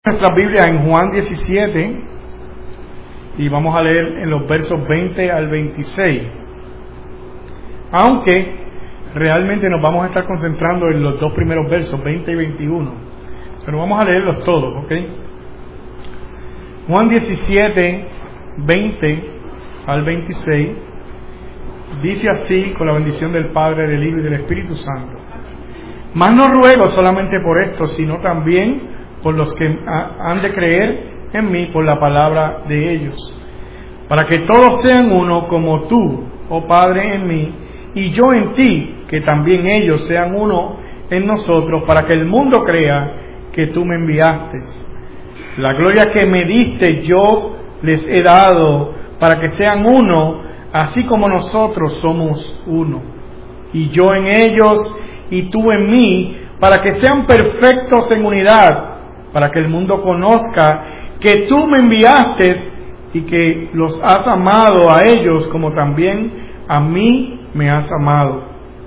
Nuestra Biblia en Juan 17 y vamos a leer en los versos 20 al 26, aunque realmente nos vamos a estar concentrando en los dos primeros versos, 20 y 21, pero vamos a leerlos todos, ¿ok? Juan 17, 20 al 26 dice así, con la bendición del Padre, del Hijo y del Espíritu Santo: mas no ruego solamente por esto, sino también por los que han de creer en mí por la palabra de ellos, para que todos sean uno, como tú, oh Padre, en mí, y yo en ti, que también ellos sean uno en nosotros, para que el mundo crea que tú me enviaste. La gloria que me diste yo les he dado, para que sean uno, así como nosotros somos uno, y yo en ellos y tú en mí, para que sean perfectos en unidad, para que el mundo conozca que tú me enviaste y que los has amado a ellos como también a mí me has amado.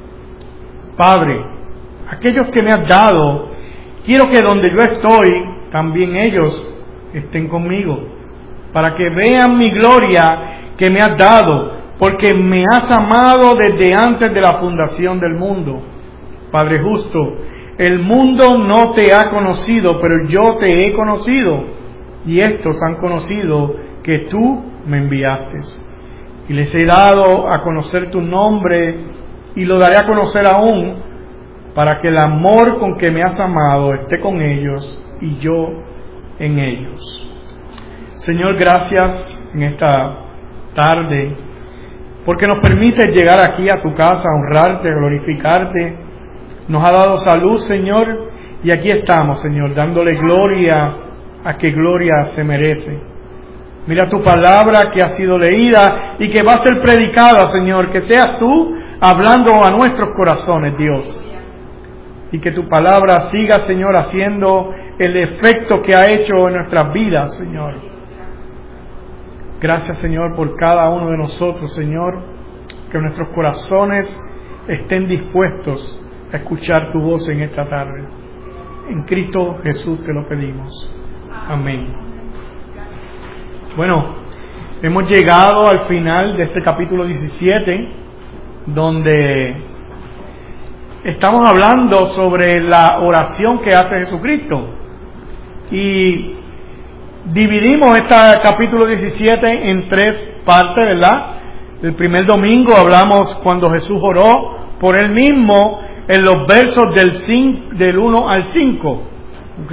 Padre, aquellos que me has dado, quiero que donde yo estoy, también ellos estén conmigo, para que vean mi gloria que me has dado, porque me has amado desde antes de la fundación del mundo. Padre justo, el mundo no te ha conocido, pero yo te he conocido, y estos han conocido que tú me enviaste. Y les he dado a conocer tu nombre, y lo daré a conocer aún, para que el amor con que me has amado esté con ellos, y yo en ellos. Señor, gracias en esta tarde, porque nos permites llegar aquí a tu casa, a honrarte, a glorificarte. Nos ha dado salud, Señor, y aquí estamos, Señor, dándole gloria a que gloria se merece. Mira tu palabra que ha sido leída y que va a ser predicada, Señor, que seas tú hablando a nuestros corazones, Dios. Y que tu palabra siga, Señor, haciendo el efecto que ha hecho en nuestras vidas, Señor. Gracias, Señor, por cada uno de nosotros, Señor, que nuestros corazones estén dispuestos a escuchar tu voz en esta tarde. En Cristo Jesús te lo pedimos. Amén. Bueno, hemos llegado al final de este capítulo 17, donde estamos hablando sobre la oración que hace Jesucristo. Y dividimos este capítulo 17 en tres partes, ¿verdad? El primer domingo hablamos cuando Jesús oró por Él mismo, en los versos del 1 al 5, ¿ok?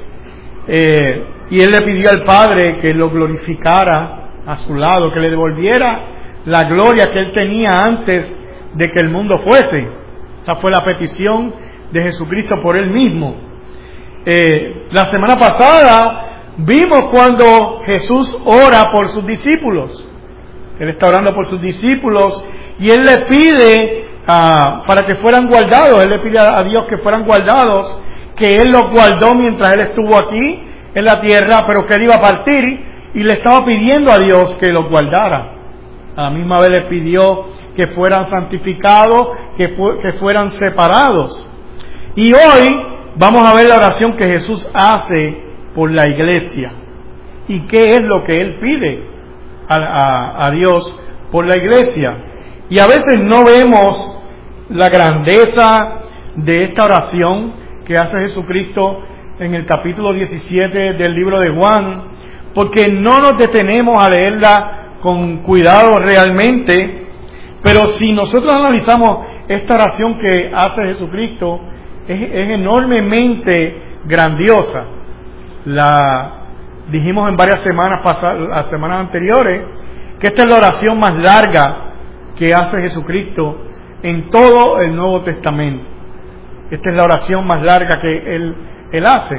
Y Él le pidió al Padre que lo glorificara a su lado, que le devolviera la gloria que Él tenía antes de que el mundo fuese. Esa fue la petición de Jesucristo por Él mismo. La semana pasada vimos cuando Jesús ora por sus discípulos. Él está orando por sus discípulos y Él le pide para que fueran guardados. Él le pide a Dios que fueran guardados, que Él los guardó mientras Él estuvo aquí en la tierra, pero que Él iba a partir y le estaba pidiendo a Dios que los guardara. A la misma vez le pidió que fueran santificados, que fueran separados. Y hoy vamos a ver la oración que Jesús hace por la iglesia. ¿Y qué es lo que Él pide a Dios por la iglesia? Y a veces no vemos la grandeza de esta oración que hace Jesucristo en el capítulo 17 del libro de Juan, porque no nos detenemos a leerla con cuidado realmente. Pero si nosotros analizamos esta oración que hace Jesucristo, es enormemente grandiosa. La dijimos en varias semanas pasadas, las semanas anteriores, que esta es la oración más larga que hace Jesucristo en todo el Nuevo Testamento. Esta es la oración más larga que Él hace.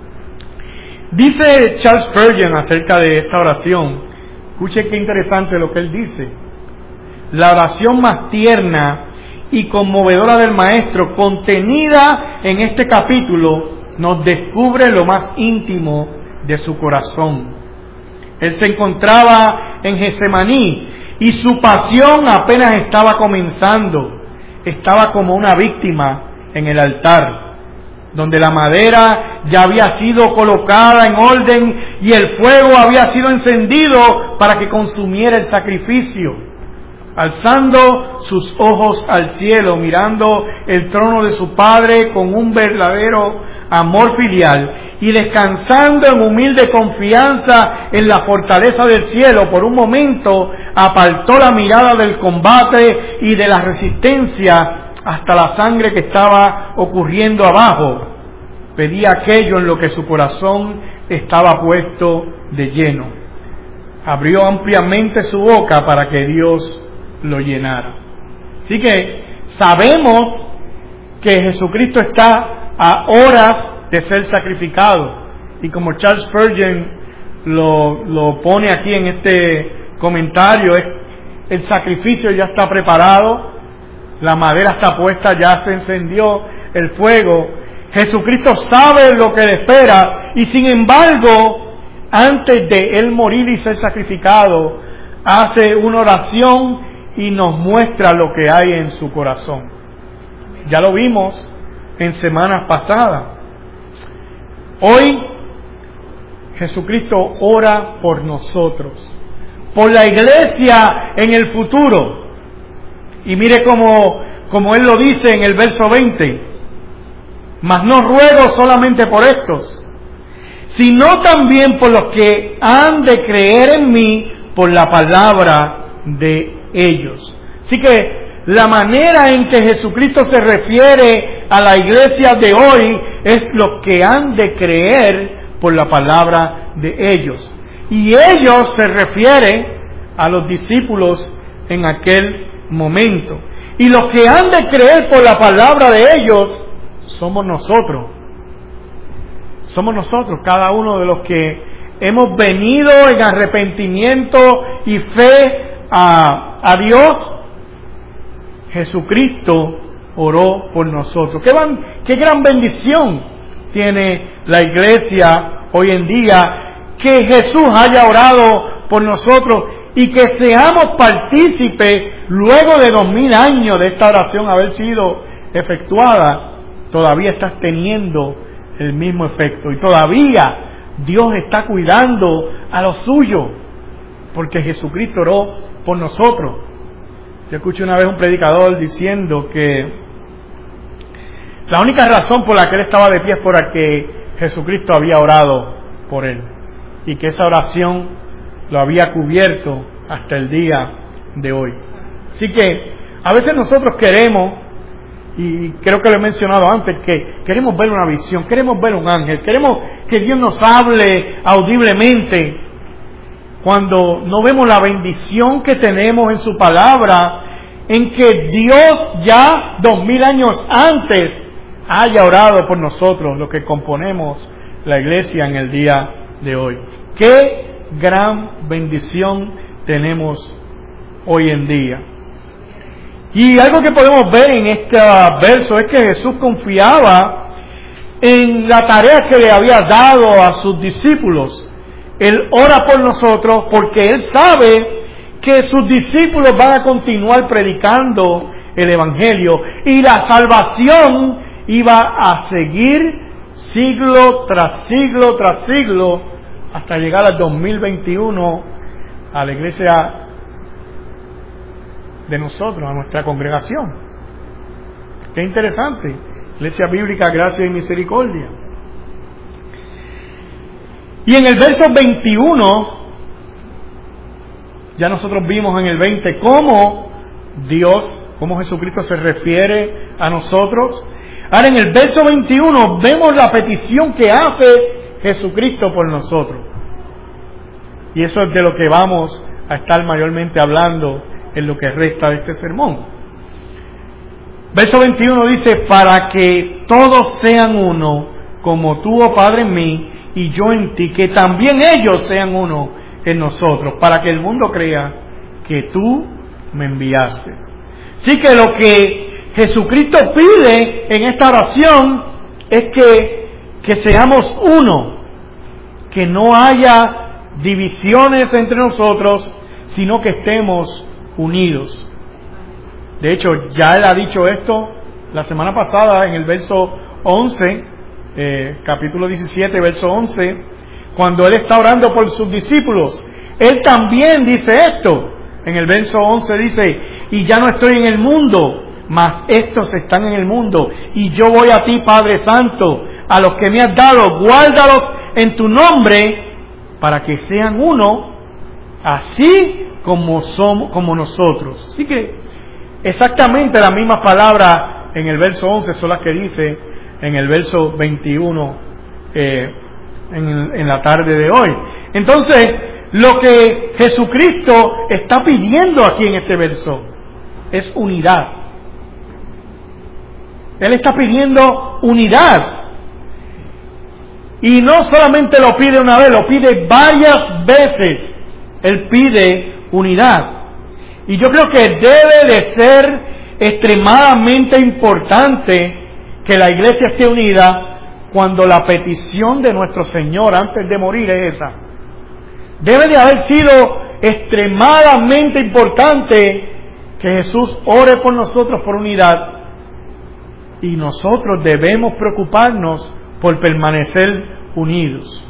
Dice Charles Spurgeon acerca de esta oración, escuche qué interesante lo que él dice: la oración más tierna y conmovedora del Maestro, contenida en este capítulo, nos descubre lo más íntimo de su corazón. Él se encontraba en Getsemaní y su pasión apenas estaba comenzando. Estaba como una víctima en el altar. donde la madera ya había sido colocada en orden y el fuego había sido encendido para que consumiera el sacrificio. Alzando sus ojos al cielo, mirando el trono de su Padre con un verdadero amor filial y descansando en humilde confianza en la fortaleza del cielo, por un momento apartó la mirada del combate y de la resistencia hasta la sangre que estaba ocurriendo abajo. Pedía aquello en lo que su corazón estaba puesto de lleno. Abrió ampliamente su boca para que Dios lo llenara. Así que sabemos que Jesucristo está a horas de ser sacrificado. Y como Charles Spurgeon lo pone aquí en este comentario, el sacrificio ya está preparado, la madera está puesta, ya se encendió el fuego. Jesucristo sabe lo que le espera y sin embargo, antes de él morir y ser sacrificado, hace una oración y nos muestra lo que hay en su corazón. Ya lo vimos en semanas pasadas. Hoy Jesucristo ora por nosotros, por la iglesia en el futuro. Y mire como Él lo dice en el verso 20: mas no ruego solamente por estos, sino también por los que han de creer en mí por la palabra de ellos. Así que la manera en que Jesucristo se refiere a la iglesia de hoy es los que han de creer por la palabra de ellos. Y ellos se refiere a los discípulos en aquel momento. Y los que han de creer por la palabra de ellos somos nosotros. Somos nosotros, cada uno de los que hemos venido en arrepentimiento y fe a Dios. Jesucristo oró por nosotros. Qué gran bendición tiene la iglesia hoy en día, que Jesús haya orado por nosotros y que seamos partícipes luego de 2000 años de esta oración haber sido efectuada. Todavía estás teniendo el mismo efecto y todavía Dios está cuidando a los suyos, porque Jesucristo oró por nosotros. Yo escuché una vez un predicador diciendo que la única razón por la que él estaba de pie es porque Jesucristo había orado por él y que esa oración lo había cubierto hasta el día de hoy. Así que a veces nosotros queremos, y creo que lo he mencionado antes, que queremos ver una visión, queremos ver un ángel, queremos que Dios nos hable audiblemente, cuando no vemos la bendición que tenemos en su palabra, en que Dios ya 2000 años antes haya orado por nosotros, los que componemos la iglesia en el día de hoy. Qué gran bendición tenemos hoy en día. Y algo que podemos ver en este verso es que Jesús confiaba en la tarea que le había dado a sus discípulos. Él ora por nosotros porque Él sabe que sus discípulos van a continuar predicando el Evangelio y la salvación iba a seguir siglo tras siglo tras siglo hasta llegar al 2021 a la iglesia de nosotros, a nuestra congregación. Qué interesante. Iglesia Bíblica Gracia y Misericordia. Y en el verso 21, ya nosotros vimos en el 20 cómo Jesucristo se refiere a nosotros. Ahora en el verso 21 vemos la petición que hace Jesucristo por nosotros. Y eso es de lo que vamos a estar mayormente hablando en lo que resta de este sermón. Verso 21 dice: para que todos sean uno, como tú, oh Padre, en mí y yo en ti, que también ellos sean uno en nosotros, para que el mundo crea que tú me enviaste. Así que lo que Jesucristo pide en esta oración es que seamos uno, que no haya divisiones entre nosotros, sino que estemos unidos. De hecho, ya Él ha dicho esto la semana pasada en el verso 11, capítulo 17, verso 11, cuando Él está orando por sus discípulos, Él también dice esto. En el verso 11 dice: y ya no estoy en el mundo, mas estos están en el mundo, y yo voy a ti, Padre Santo, a los que me has dado, guárdalos en tu nombre, para que sean uno, así como nosotros. Así que exactamente las mismas palabras en el verso 11 son las que dice en el verso 21 en la tarde de hoy. Entonces, lo que Jesucristo está pidiendo aquí en este verso es unidad. Él está pidiendo unidad. Y no solamente lo pide una vez, lo pide varias veces. Él pide unidad. Y yo creo que debe de ser extremadamente importante que la iglesia esté unida cuando la petición de nuestro Señor antes de morir es esa. Debe de haber sido extremadamente importante que Jesús ore por nosotros por unidad, y nosotros debemos preocuparnos por permanecer unidos.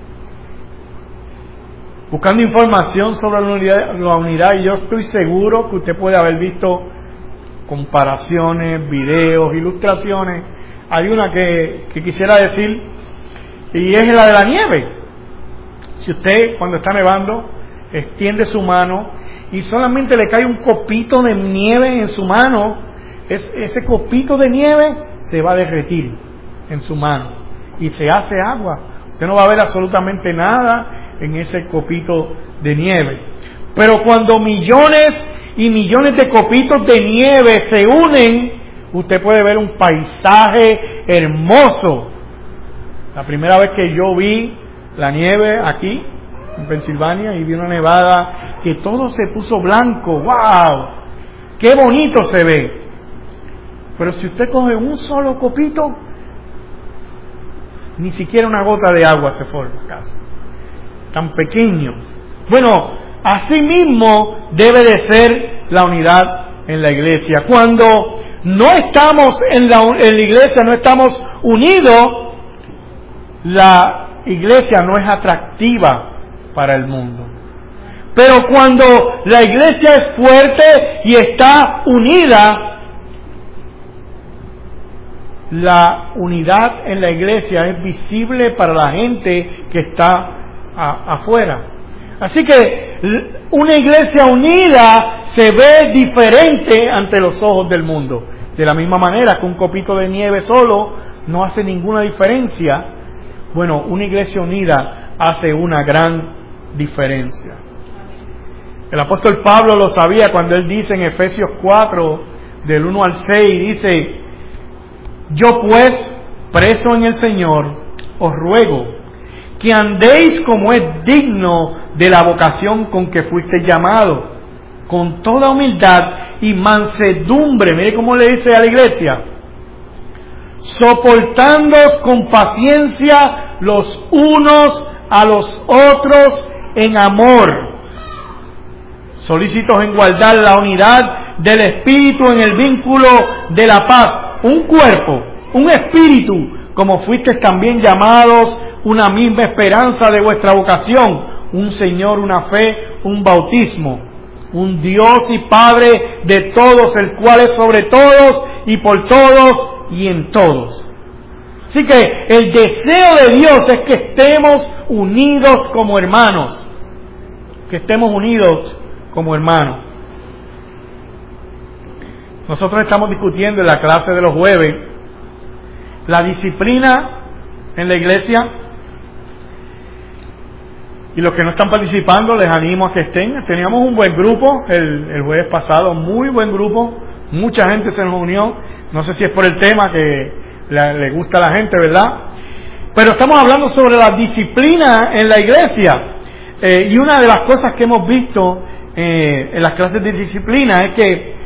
Buscando información sobre la unidad, y yo estoy seguro que usted puede haber visto comparaciones, videos, ilustraciones. Hay una que quisiera decir, y es la de la nieve. Si usted, cuando está nevando, extiende su mano y solamente le cae un copito de nieve en su mano, ese copito de nieve se va a derretir en su mano y se hace agua. Usted no va a ver absolutamente nada en ese copito de nieve. Pero cuando millones y millones de copitos de nieve se unen, usted puede ver un paisaje hermoso. La primera vez que yo vi la nieve aquí en Pensilvania, y vi una nevada que todo se puso blanco. ¡Wow! ¡Qué bonito se ve! Pero si usted coge un solo copito, ni siquiera una gota de agua se forma casi. Tan pequeño. Bueno, así mismo debe de ser la unidad en la iglesia. Cuando no estamos en la iglesia, no estamos unidos, la iglesia no es atractiva para el mundo. Pero cuando la iglesia es fuerte y está unida, la unidad en la iglesia es visible para la gente que está afuera. Así que una iglesia unida se ve diferente ante los ojos del mundo. De la misma manera que un copito de nieve solo no hace ninguna diferencia. Bueno, una iglesia unida hace una gran diferencia. El apóstol Pablo lo sabía cuando él dice en Efesios 4, del 1 al 6, dice: yo pues, preso en el Señor, os ruego que andéis como es digno de la vocación con que fuisteis llamados, con toda humildad y mansedumbre. Mire cómo le dice a la iglesia: soportándoos con paciencia los unos a los otros en amor, solícitos en guardar la unidad del Espíritu en el vínculo de la paz. Un cuerpo, un espíritu, como fuisteis también llamados, una misma esperanza de vuestra vocación, un Señor, una fe, un bautismo, un Dios y Padre de todos, el cual es sobre todos y por todos y en todos. Así que el deseo de Dios es que estemos unidos como hermanos, que estemos unidos como hermanos. Nosotros estamos discutiendo en la clase de los jueves la disciplina en la iglesia, y los que no están participando les animo a que estén. Teníamos un buen grupo el jueves pasado, muy buen grupo, mucha gente se nos unió. No sé si es por el tema que le gusta a la gente, ¿verdad? Pero estamos hablando sobre la disciplina en la iglesia, y una de las cosas que hemos visto en las clases de disciplina es que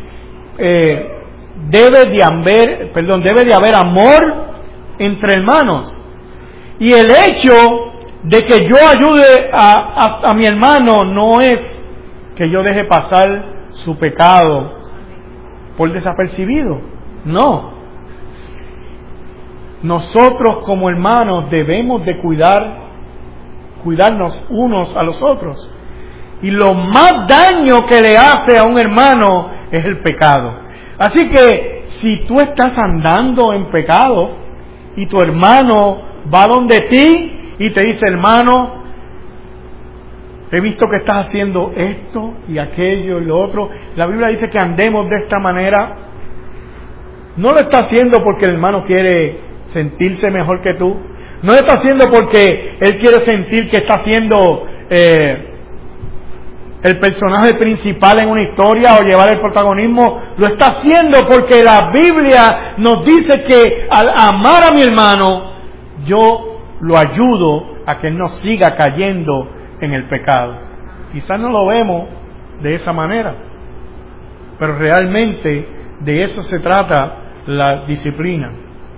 debe de haber amor entre hermanos. Y el hecho de que yo ayude a mi hermano no es que yo deje pasar su pecado por desapercibido. No. nosotros como hermanos debemos de cuidarnos unos a los otros. Y lo más daño que le hace a un hermano es el pecado. Así que si tú estás andando en pecado y tu hermano va donde ti y te dice: hermano, he visto que estás haciendo esto y aquello y lo otro. La Biblia dice que andemos de esta manera. No lo está haciendo porque el hermano quiere sentirse mejor que tú. No lo está haciendo porque él quiere sentir que está siendo el personaje principal en una historia o llevar el protagonismo. Lo está haciendo porque la Biblia nos dice que al amar a mi hermano, yo lo ayudo a que él no siga cayendo en el pecado. Quizás no lo vemos de esa manera, pero realmente de eso se trata la disciplina.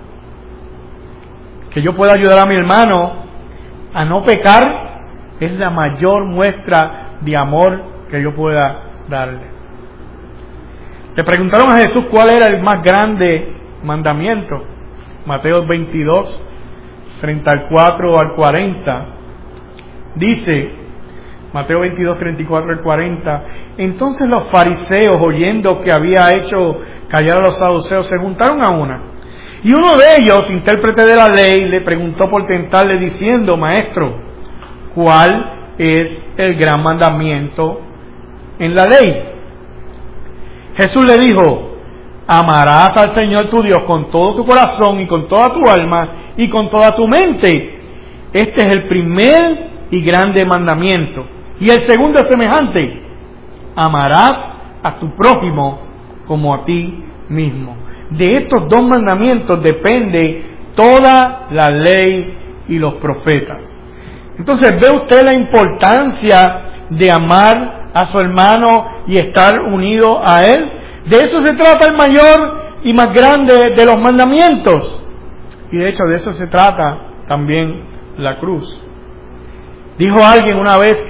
Que yo pueda ayudar a mi hermano a no pecar es la mayor muestra de amor que yo pueda darle. Le preguntaron a Jesús cuál era el más grande mandamiento. Mateo 22, 34 al 40. Dice, Mateo 22, 34 al 40, entonces los fariseos, oyendo que había hecho callar a los saduceos, se juntaron a una. Y uno de ellos, intérprete de la ley, le preguntó por tentarle diciendo: Maestro, ¿cuál es el gran mandamiento en la ley? Jesús le dijo: amarás al Señor tu Dios con todo tu corazón y con toda tu alma y con toda tu mente. Este es el primer y grande mandamiento. Y el segundo es semejante: amarás a tu prójimo como a ti mismo. De estos dos mandamientos depende toda la ley y los profetas. Entonces, ¿ve usted la importancia de amar a su hermano y estar unido a él? De eso se trata el mayor y más grande de los mandamientos. Y de hecho de eso se trata también la cruz. Dijo alguien una vez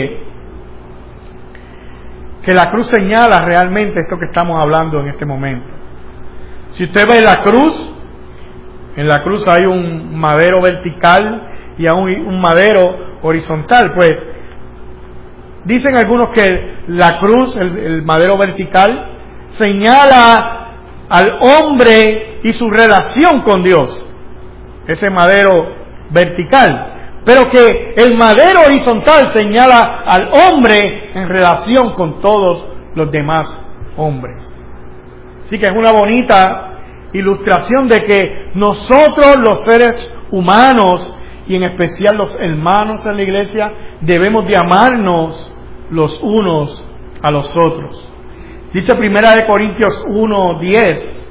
que la cruz señala realmente esto que estamos hablando en este momento. Si usted ve la cruz, en la cruz hay un madero vertical y un madero horizontal. Pues dicen algunos que la cruz, el madero vertical, señala al hombre y su relación con Dios, ese madero vertical, pero que el madero horizontal señala al hombre en relación con todos los demás hombres. Así que es una bonita ilustración de que nosotros, los seres humanos, y en especial los hermanos en la iglesia, debemos de amarnos los unos a los otros. Dice Primera de Corintios 1:10.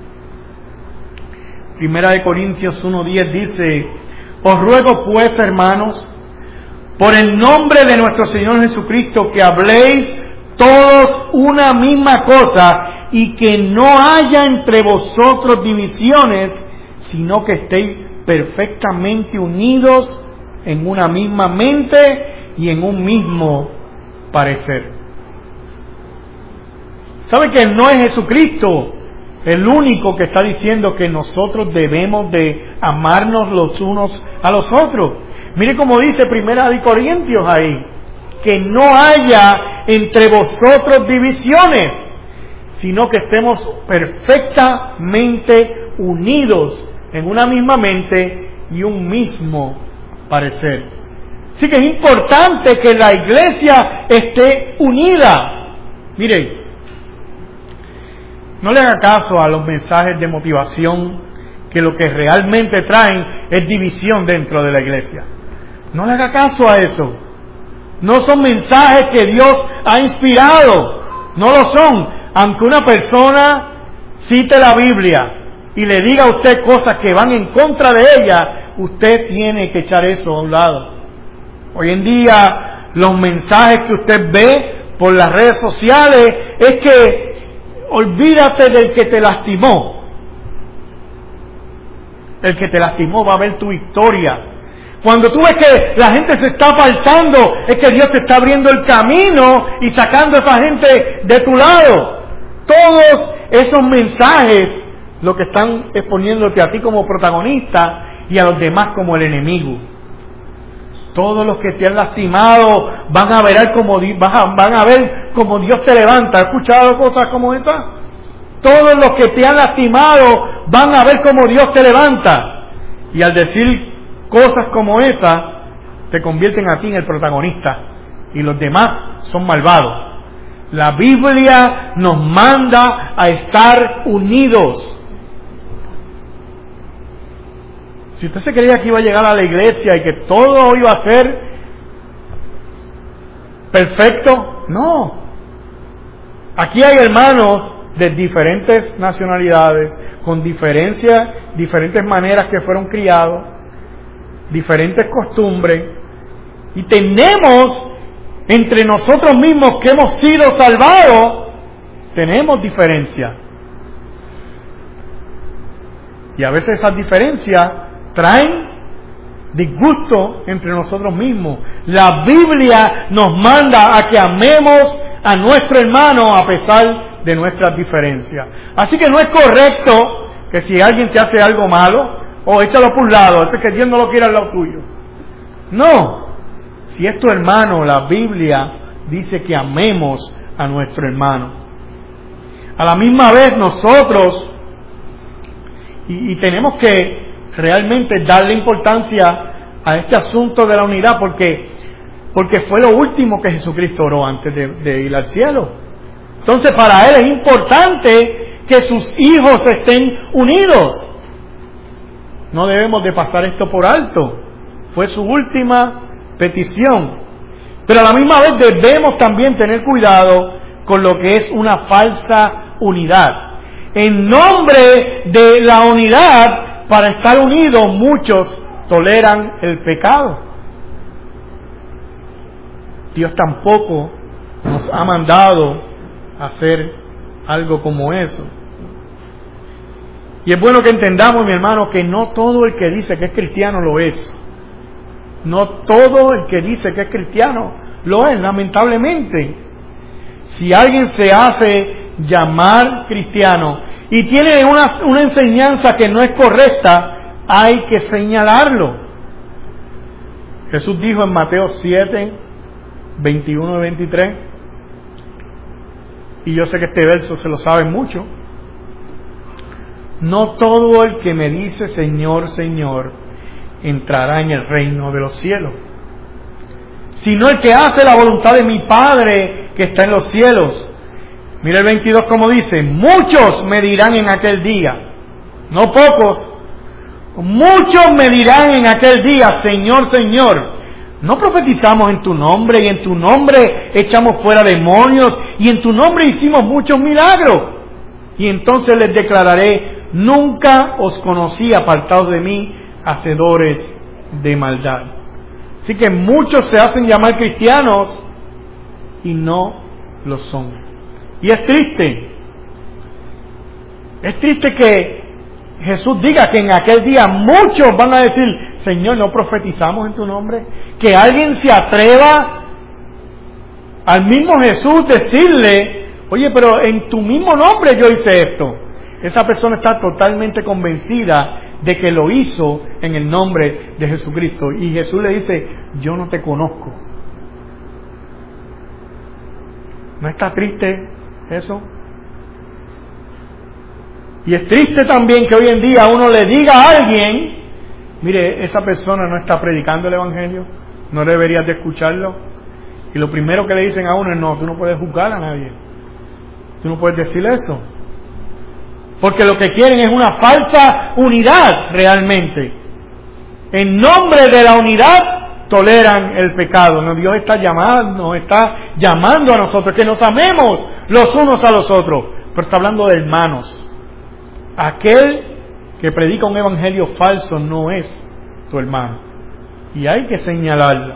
Primera de Corintios 1:10 dice: os ruego pues, hermanos, por el nombre de nuestro Señor Jesucristo, que habléis todos una misma cosa y que no haya entre vosotros divisiones, sino que estéis perfectamente unidos en una misma mente y en un mismo parecer. ¿Sabe que no es Jesucristo el único que está diciendo que nosotros debemos de amarnos los unos a los otros? Mire cómo dice Primera de Corintios ahí: que no haya entre vosotros divisiones, sino que estemos perfectamente unidos en una misma mente y un mismo parecer. Así que es importante que la iglesia esté unida. Mire, no le haga caso a los mensajes de motivación que lo que realmente traen es división dentro de la iglesia. No le haga caso a eso. No son mensajes que Dios ha inspirado. No lo son. Aunque una persona cite la Biblia y le diga a usted cosas que van en contra de ella, usted tiene que echar eso a un lado. Hoy en día los mensajes que usted ve por las redes sociales es que olvídate del que te lastimó. El que te lastimó va a ver tu victoria. Cuando tú ves que la gente se está apartando, es que Dios te está abriendo el camino y sacando a esa gente de tu lado. Todos esos mensajes lo que están exponiéndote a ti como protagonista y a los demás como el enemigo. Todos los que te han lastimado van a ver como Dios te levanta. ¿Has escuchado cosas como esas? Todos los que te han lastimado van a ver como Dios te levanta. Y al decir cosas como esas, te convierten a ti en el protagonista. Y los demás son malvados. La Biblia nos manda a estar unidos. Si usted se creía que iba a llegar a la iglesia y que todo iba a ser perfecto, no. Aquí hay hermanos de diferentes nacionalidades, con diferentes maneras que fueron criados, diferentes costumbres, y tenemos entre nosotros mismos que hemos sido salvados, tenemos diferencias. Y a veces esas diferencias traen disgusto entre nosotros mismos. La Biblia nos manda a que amemos a nuestro hermano a pesar de nuestras diferencias. Así que no es correcto que si alguien te hace algo malo, échalo por un lado, ese que Dios no lo quiere al lado tuyo. No. Si es tu hermano, la Biblia dice que amemos a nuestro hermano. A la misma vez nosotros, y tenemos que realmente darle importancia a este asunto de la unidad, porque fue lo último que Jesucristo oró antes de ir al cielo. Entonces para Él es importante que sus hijos estén unidos. No debemos de pasar esto por alto. Fue su última petición. Pero a la misma vez debemos también tener cuidado con lo que es una falsa unidad. En nombre de la unidad, para estar unidos, muchos toleran el pecado. Dios tampoco nos ha mandado a hacer algo como eso. Y es bueno que entendamos, mi hermano, que no todo el que dice que es cristiano lo es. No todo el que dice que es cristiano lo es, lamentablemente. Si alguien se hace llamar cristiano y tiene una enseñanza que no es correcta, hay que señalarlo. Jesús dijo en Mateo 7, 21 y 23, y yo sé que este verso se lo saben mucho: no todo el que me dice Señor, Señor, entrará en el reino de los cielos, sino el que hace la voluntad de mi Padre que está en los cielos. Mira el 22 como dice: muchos me dirán en aquel día, no pocos, muchos me dirán en aquel día, Señor, Señor, ¿no profetizamos en tu nombre, y en tu nombre echamos fuera demonios, y en tu nombre hicimos muchos milagros? Y entonces les declararé: nunca os conocí, apartados de mí, hacedores de maldad. Así que muchos se hacen llamar cristianos y no lo son. Y es triste que Jesús diga que en aquel día muchos van a decir: Señor, ¿no profetizamos en tu nombre? Que alguien se atreva al mismo Jesús decirle: oye, pero en tu mismo nombre yo hice esto. Esa persona está totalmente convencida de que lo hizo en el nombre de Jesucristo. Y Jesús le dice: yo no te conozco. ¿No está triste eso? Y es triste también que hoy en día uno le diga a alguien: mire, esa persona no está predicando el Evangelio, no deberías de escucharlo. Y lo primero que le dicen a uno es: no, tú no puedes juzgar a nadie, tú no puedes decir eso. Porque lo que quieren es una falsa unidad realmente. En nombre de la unidad toleran el pecado. No, Dios está llamando a nosotros que nos amemos los unos a los otros. Pero está hablando de hermanos. Aquel que predica un evangelio falso no es tu hermano. Y hay que señalarlo.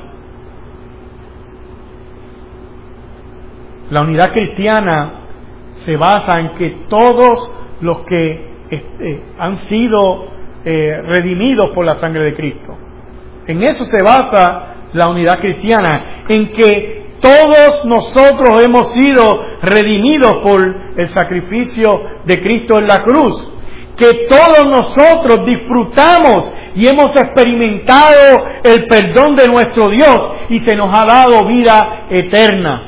La unidad cristiana se basa en que todos los que han sido redimidos por la sangre de Cristo, en eso se basa la unidad cristiana, en que todos nosotros hemos sido redimidos por el sacrificio de Cristo en la cruz, que todos nosotros disfrutamos y hemos experimentado el perdón de nuestro Dios y se nos ha dado vida eterna.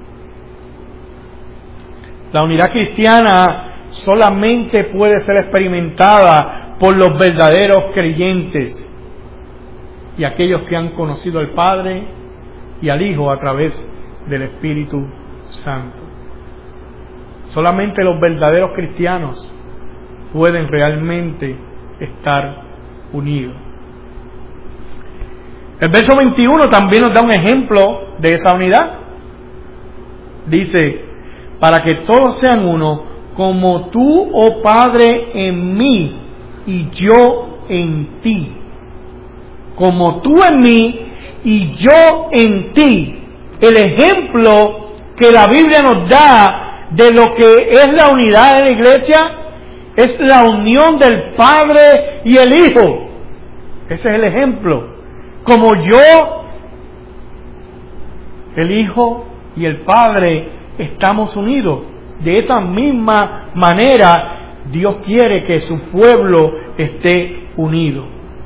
La unidad cristiana solamente puede ser experimentada por los verdaderos creyentes y aquellos que han conocido al Padre y al Hijo a través del Espíritu Santo. Solamente los verdaderos cristianos pueden realmente estar unidos. El verso 21 también nos da un ejemplo de esa unidad. Dice: para que todos sean uno, como tú, oh Padre, en mí y yo en ti. Como tú en mí y yo en ti. El ejemplo que la Biblia nos da de lo que es la unidad de la iglesia es la unión del Padre y el Hijo. Ese es el ejemplo. Como yo, el Hijo y el Padre estamos unidos. De esa misma manera, Dios quiere que su pueblo esté unido.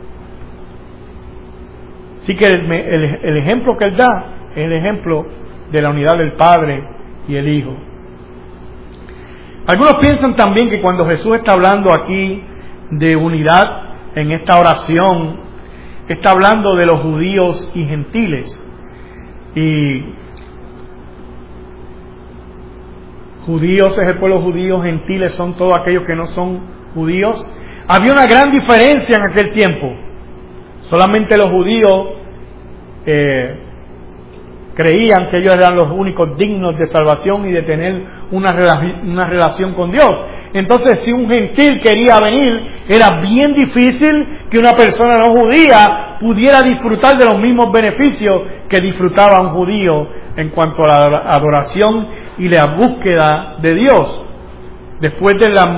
Así que el ejemplo que Él da es el ejemplo de la unidad del Padre y el Hijo. Algunos piensan también que cuando Jesús está hablando aquí de unidad en esta oración, está hablando de los judíos y gentiles. Y judíos es el pueblo judío, gentiles son todos aquellos que no son judíos. Había una gran diferencia en aquel tiempo. Solamente los judíos creían que ellos eran los únicos dignos de salvación y de tener una relación con Dios. Entonces, si un gentil quería venir, era bien difícil que una persona no judía pudiera disfrutar de los mismos beneficios que disfrutaba un judío en cuanto a la adoración y la búsqueda de Dios. Después de la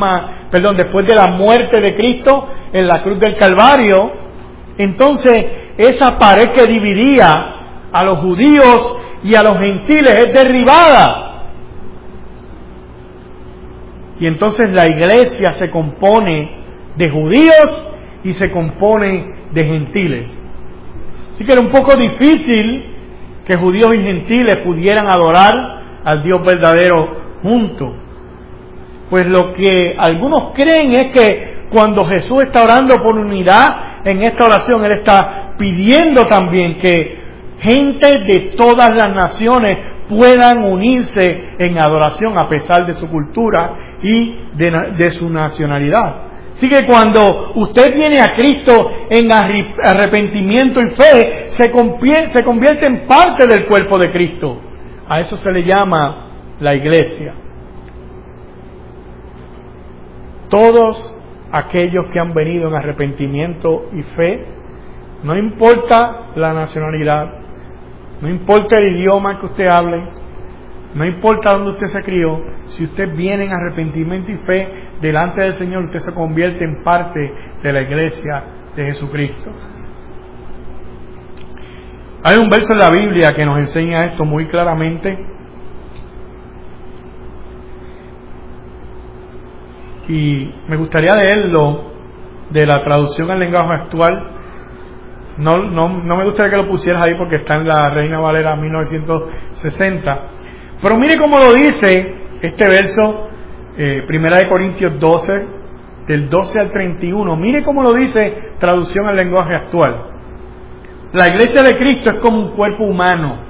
muerte de Cristo en la cruz del Calvario, entonces esa pared que dividía a los judíos y a los gentiles es derribada. Y entonces la iglesia se compone de judíos y se compone de gentiles. Así que era un poco difícil que judíos y gentiles pudieran adorar al Dios verdadero juntos. Pues lo que algunos creen es que cuando Jesús está orando por unidad en esta oración, Él está pidiendo también que gente de todas las naciones puedan unirse en adoración a pesar de su cultura y de su nacionalidad. Así que cuando usted viene a Cristo en arrepentimiento y fe, se convierte en parte del cuerpo de Cristo. A eso se le llama la iglesia. Todos aquellos que han venido en arrepentimiento y fe, no importa la nacionalidad, no importa el idioma que usted hable, no importa dónde usted se crió, si usted viene en arrepentimiento y fe delante del Señor, usted se convierte en parte de la iglesia de Jesucristo. Hay un verso en la Biblia que nos enseña esto muy claramente. Y me gustaría leerlo de la traducción al lenguaje actual. No me gustaría que lo pusieras ahí porque está en la Reina Valera 1960. Pero mire cómo lo dice este verso, 1 Corintios 12, del 12 al 31. Mire cómo lo dice traducción al lenguaje actual. La iglesia de Cristo es como un cuerpo humano.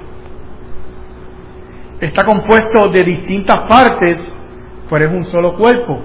Está compuesto de distintas partes, pero es un solo cuerpo.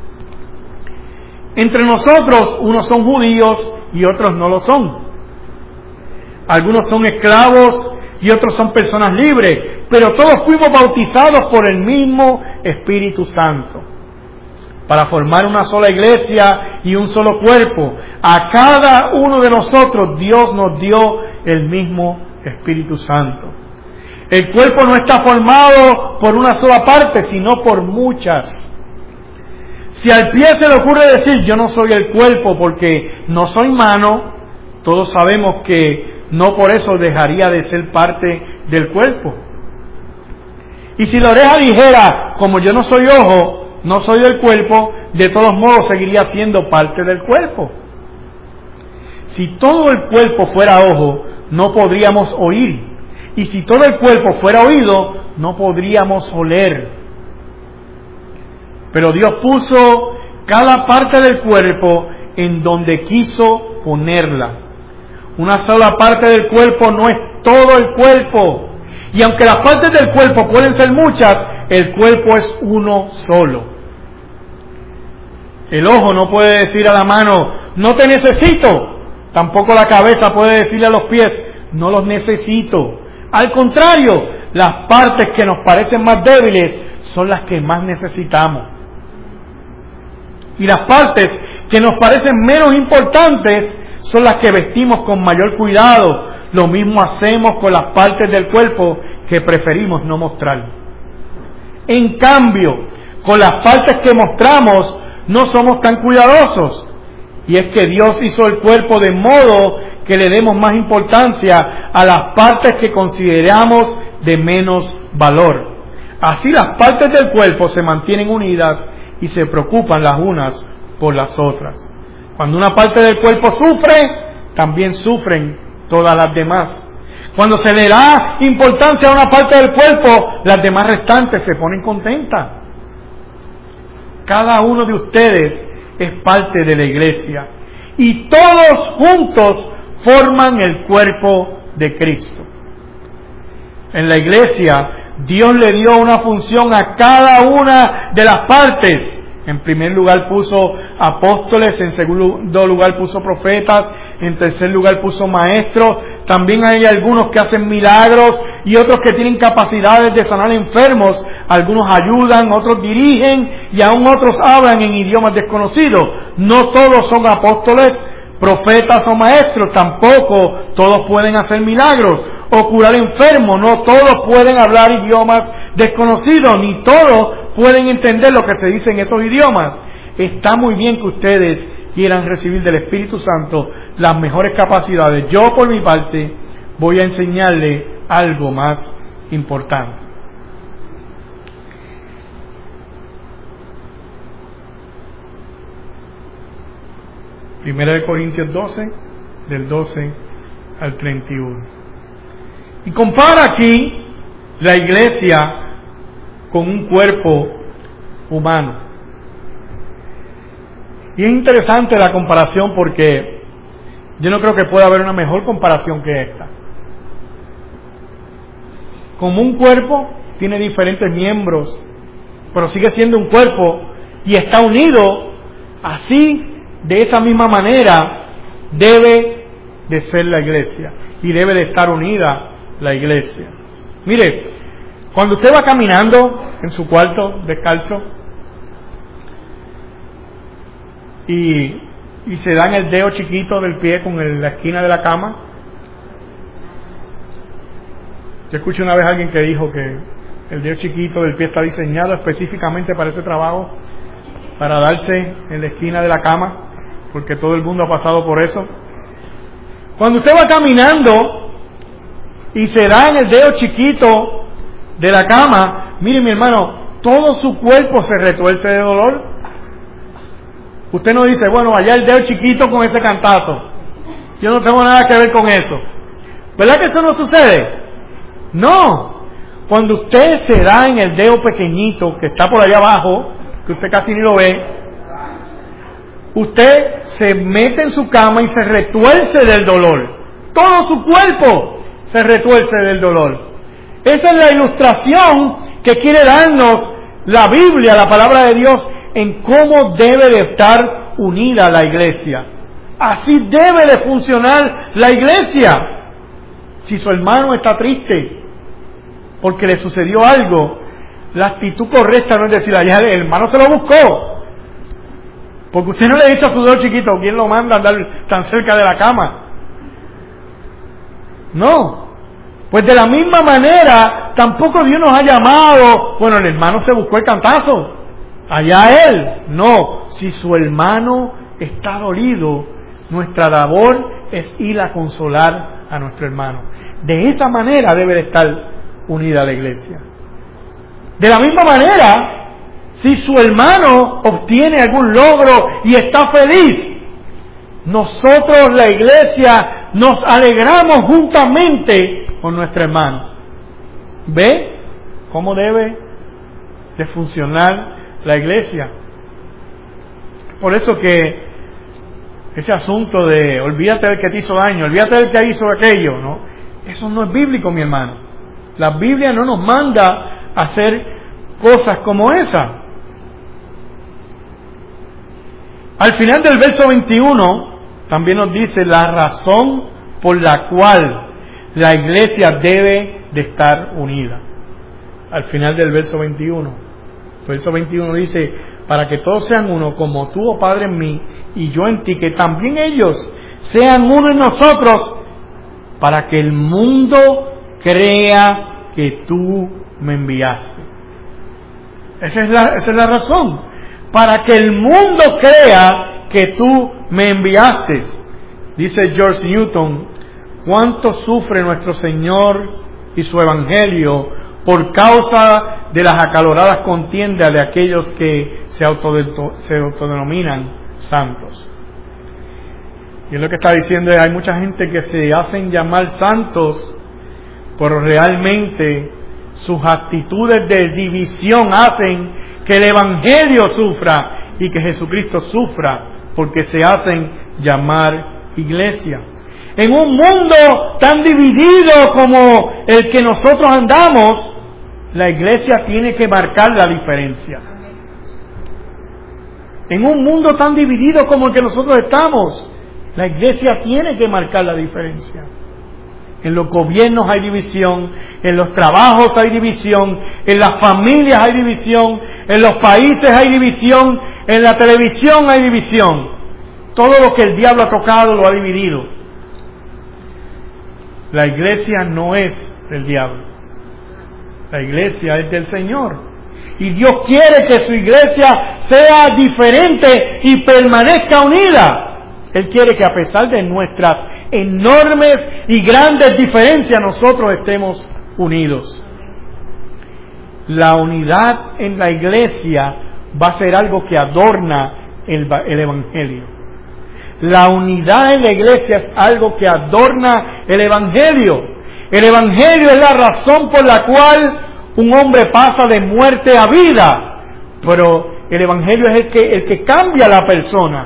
Entre nosotros, unos son judíos y otros no lo son. Algunos son esclavos y otros son personas libres, pero todos fuimos bautizados por el mismo Espíritu Santo, para formar una sola iglesia y un solo cuerpo. A cada uno de nosotros Dios nos dio el mismo Espíritu Santo. El cuerpo no está formado por una sola parte, sino por muchas. Si al pie se le ocurre decir, yo no soy el cuerpo porque no soy mano, todos sabemos que no por eso dejaría de ser parte del cuerpo. Y si la oreja dijera, como yo no soy ojo, no soy del cuerpo, de todos modos seguiría siendo parte del cuerpo. Si todo el cuerpo fuera ojo, no podríamos oír. Y si todo el cuerpo fuera oído, no podríamos oler. Pero Dios puso cada parte del cuerpo en donde quiso ponerla. Una sola parte del cuerpo no es todo el cuerpo. Y aunque las partes del cuerpo pueden ser muchas, el cuerpo es uno solo. El ojo no puede decir a la mano, no te necesito. Tampoco la cabeza puede decirle a los pies, no los necesito. Al contrario, las partes que nos parecen más débiles son las que más necesitamos. Y las partes que nos parecen menos importantes son las que vestimos con mayor cuidado. Lo mismo hacemos con las partes del cuerpo que preferimos no mostrar. En cambio, con las partes que mostramos no somos tan cuidadosos. Y es que Dios hizo el cuerpo de modo que le demos más importancia a las partes que consideramos de menos valor. Así las partes del cuerpo se mantienen unidas y se preocupan las unas por las otras. Cuando una parte del cuerpo sufre, también sufren todas las demás. Cuando se le da importancia a una parte del cuerpo, las demás restantes se ponen contentas. Cada uno de ustedes es parte de la iglesia y todos juntos forman el cuerpo de Cristo. En la iglesia, Dios le dio una función a cada una de las partes. En primer lugar puso apóstoles, en segundo lugar puso profetas, en tercer lugar puso maestros. También hay algunos que hacen milagros y otros que tienen capacidades de sanar enfermos. Algunos ayudan, otros dirigen y aún otros hablan en idiomas desconocidos. No todos son apóstoles, profetas o maestros. Tampoco todos pueden hacer milagros o curar enfermos. No todos pueden hablar idiomas desconocidos, ni todos pueden entender lo que se dice en esos idiomas. Está muy bien que ustedes quieran recibir del Espíritu Santo las mejores capacidades. Yo, por mi parte, voy a enseñarle algo más importante. Primera de Corintios 12, del 12 al 31. Y compara aquí la iglesia con un cuerpo humano. Y es interesante la comparación porque yo no creo que pueda haber una mejor comparación que esta. Como un cuerpo tiene diferentes miembros, pero sigue siendo un cuerpo y está unido, así, de esa misma manera, debe de ser la iglesia y debe de estar unida la iglesia. Mire, cuando usted va caminando en su cuarto descalzo y se da en el dedo chiquito del pie con la esquina de la cama. Yo escuché una vez a alguien que dijo que el dedo chiquito del pie está diseñado específicamente para ese trabajo, para darse en la esquina de la cama, porque todo el mundo ha pasado por eso. Cuando usted va caminando y se da en el dedo chiquito de la cama, mire mi hermano, todo su cuerpo se retuerce de dolor. Usted no dice, bueno, allá el dedo chiquito con ese cantazo, yo no tengo nada que ver con eso. ¿Verdad que eso no sucede? No. Cuando usted se da en el dedo pequeñito que está por allá abajo, que usted casi ni lo ve, usted se mete en su cama y se retuerce del dolor. Todo su cuerpo se retuerce del dolor. Esa es la ilustración que quiere darnos la Biblia, la palabra de Dios, en cómo debe de estar unida la iglesia. Así debe de funcionar la iglesia. Si su hermano está triste porque le sucedió algo, la actitud correcta no es decir, allá el hermano se lo buscó. Porque usted no le dice a su dedo chiquito, ¿quién lo manda a andar tan cerca de la cama? No. Pues de la misma manera, tampoco Dios nos ha llamado, bueno, el hermano se buscó el cantazo, allá él. No, si su hermano está dolido, nuestra labor es ir a consolar a nuestro hermano. De esa manera debe de estar unida la iglesia. De la misma manera, Si su hermano obtiene algún logro y está feliz, nosotros, la iglesia, nos alegramos juntamente con nuestro hermano. ¿Ve cómo debe de funcionar la iglesia? Por eso que ese asunto de olvídate del que te hizo daño, olvídate del que hizo aquello, ¿no? Eso no es bíblico, mi hermano. La Biblia no nos manda a hacer cosas como esa. Al final del verso 21 también nos dice la razón por la cual la iglesia debe de estar unida. Al final del verso 21. El verso 21 dice: para que todos sean uno, como tú, oh Padre, en mí y yo en ti, que también ellos sean uno en nosotros, para que el mundo crea que tú me enviaste. Esa es la razón. Para que el mundo crea que tú me enviaste. Dice George Newton: cuánto sufre nuestro Señor y su Evangelio por causa de las acaloradas contiendas de aquellos que se autodenominan santos. Y es lo que está diciendo: hay mucha gente que se hacen llamar santos, pero realmente sus actitudes de división hacen que el Evangelio sufra y que Jesucristo sufra, porque se hacen llamar iglesia. En un mundo tan dividido como el que nosotros andamos, la iglesia tiene que marcar la diferencia. En un mundo tan dividido como el que nosotros estamos, la iglesia tiene que marcar la diferencia. En los gobiernos hay división, en los trabajos hay división, en las familias hay división, en los países hay división, en la televisión hay división. Todo lo que el diablo ha tocado lo ha dividido. La iglesia no es del diablo. La iglesia es del Señor. Y Dios quiere que su iglesia sea diferente y permanezca unida. Él quiere que a pesar de nuestras enormes y grandes diferencias, nosotros estemos unidos. La unidad en la iglesia va a ser algo que adorna el Evangelio. La unidad en la iglesia es algo que adorna el Evangelio. El Evangelio es la razón por la cual un hombre pasa de muerte a vida. Pero el Evangelio es el que cambia a la persona.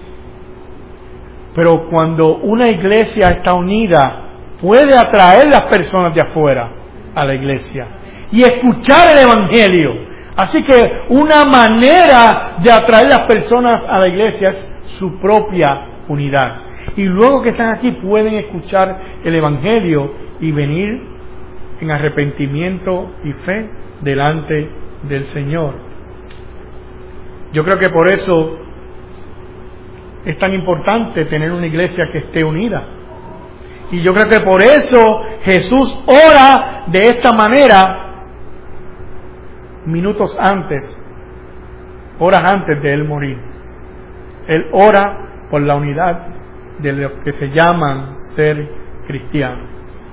Pero cuando una iglesia está unida, puede atraer las personas de afuera a la iglesia y escuchar el Evangelio. Así que una manera de atraer las personas a la iglesia es su propia unidad. Y luego que están aquí pueden escuchar el Evangelio y venir en arrepentimiento y fe delante del Señor. Yo creo que por eso es tan importante tener una iglesia que esté unida. Y yo creo que por eso Jesús ora de esta manera minutos antes, horas antes de Él morir. Él ora por la unidad de los que se llaman ser cristianos.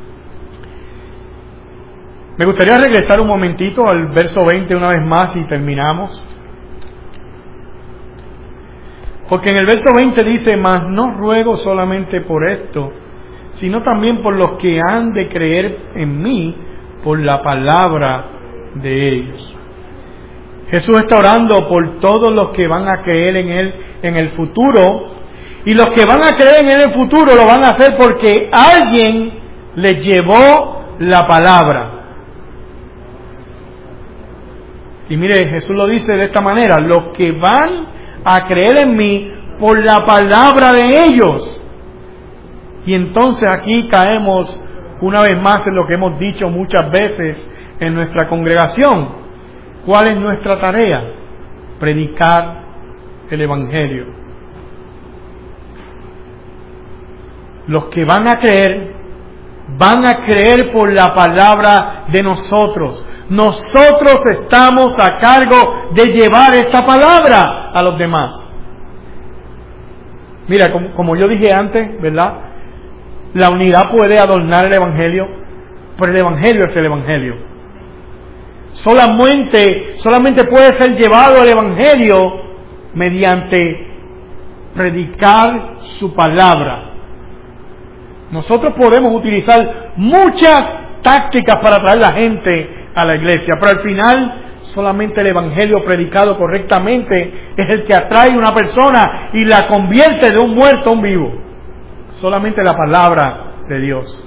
Me gustaría regresar un momentito al verso 20 una vez más y terminamos. Porque en el verso 20 dice: mas no ruego solamente por esto, sino también por los que han de creer en mí por la palabra de ellos. Jesús está orando por todos los que van a creer en Él en el futuro, y los que van a creer en Él en el futuro lo van a hacer porque alguien les llevó la palabra. Y mire, Jesús lo dice de esta manera: los que van a creer en mí por la palabra de ellos. Y entonces aquí caemos una vez más en lo que hemos dicho muchas veces en nuestra congregación. ¿Cuál es nuestra tarea? Predicar el Evangelio. Los que van a creer por la palabra de nosotros. Nosotros estamos a cargo de llevar esta palabra a los demás. Mira, como yo dije antes, ¿verdad? La unidad puede adornar el Evangelio, pero el Evangelio es el Evangelio. Solamente puede ser llevado el Evangelio mediante predicar su palabra. Nosotros podemos utilizar muchas tácticas para traer a la gente a la iglesia, pero al final solamente el Evangelio predicado correctamente es el que atrae a una persona y la convierte de un muerto a un vivo. Solamente la palabra de Dios.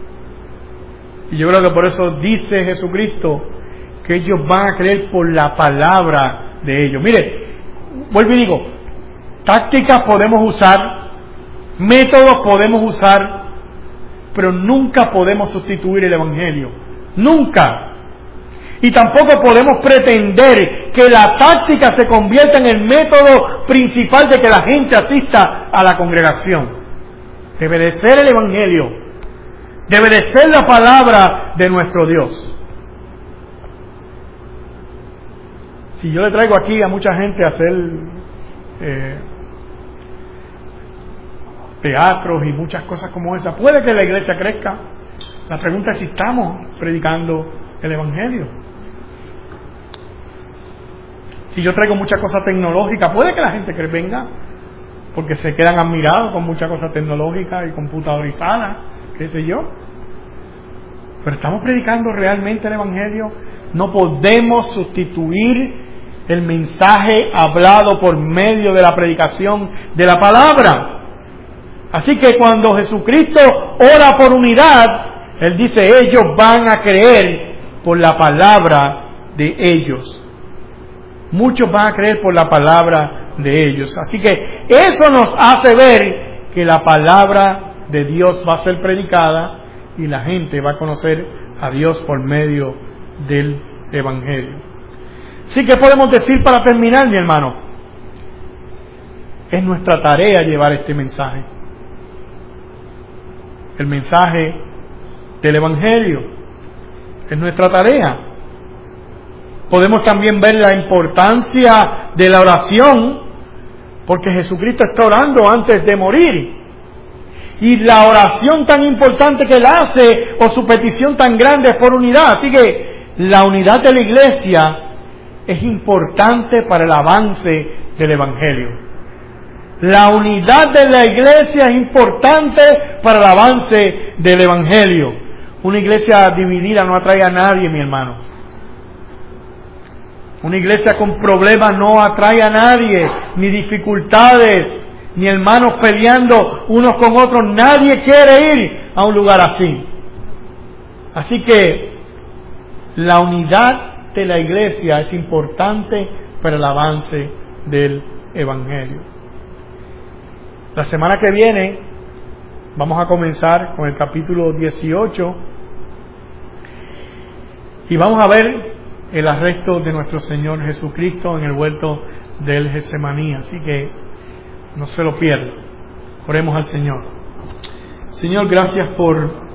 Y yo creo que por eso dice Jesucristo que ellos van a creer por la palabra de ellos. Mire, vuelvo y digo, tácticas podemos usar, métodos podemos usar, pero nunca podemos sustituir el Evangelio. Nunca. Y tampoco podemos pretender que la táctica se convierta en el método principal de que la gente asista a la congregación. Debe de ser el Evangelio. Debe de ser la palabra de nuestro Dios. Si yo le traigo aquí a mucha gente a hacer teatros y muchas cosas como esa, puede que la iglesia crezca. La pregunta es si estamos predicando el Evangelio. Si yo traigo muchas cosas tecnológicas, puede que la gente venga, porque se quedan admirados con muchas cosas tecnológicas y computadorizadas, qué sé yo. Pero estamos predicando realmente el Evangelio. No podemos sustituir el mensaje hablado por medio de la predicación de la palabra. Así que cuando Jesucristo ora por unidad, Él dice, ellos van a creer por la palabra de ellos. Muchos van a creer por la palabra de ellos. Así que eso nos hace ver que la palabra de Dios va a ser predicada y la gente va a conocer a Dios por medio del Evangelio. Así que podemos decir para terminar, mi hermano, es nuestra tarea llevar este mensaje. El mensaje del Evangelio es nuestra tarea. Podemos también ver la importancia de la oración, porque Jesucristo está orando antes de morir. Y la oración tan importante que Él hace, o su petición tan grande, es por unidad. Así que la unidad de la iglesia es importante para el avance del Evangelio. La unidad de la iglesia es importante para el avance del Evangelio. Una iglesia dividida no atrae a nadie, mi hermano. Una iglesia con problemas no atrae a nadie, ni dificultades, ni hermanos peleando unos con otros. Nadie quiere ir a un lugar así. Así que la unidad de la iglesia es importante para el avance del Evangelio. La semana que viene vamos a comenzar con el capítulo 18 y vamos a ver el arresto de nuestro Señor Jesucristo en el huerto del Getsemaní. Así que no se lo pierda. Oremos al Señor. Señor, gracias por